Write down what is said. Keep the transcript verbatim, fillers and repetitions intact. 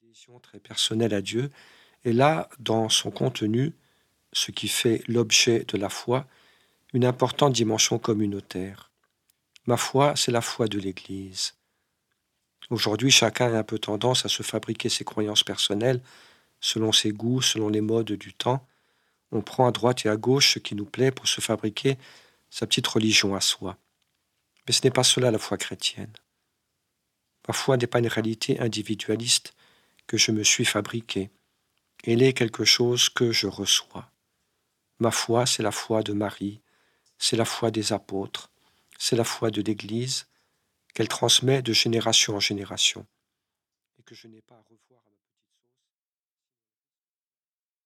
adhésion très personnelle à Dieu, et là, dans son contenu, ce qui fait l'objet de la foi, une importante dimension communautaire. Ma foi, c'est la foi de l'Église. Aujourd'hui, chacun a un peu tendance à se fabriquer ses croyances personnelles selon ses goûts, selon les modes du temps. On prend à droite et à gauche ce qui nous plaît pour se fabriquer sa petite religion à soi. Mais ce n'est pas cela la foi chrétienne. Ma foi n'est pas une réalité individualiste que je me suis fabriquée. Elle est quelque chose que je reçois. Ma foi, c'est la foi de Marie, c'est la foi des apôtres, c'est la foi de l'Église qu'elle transmet de génération en génération et que je n'ai pas à revoir.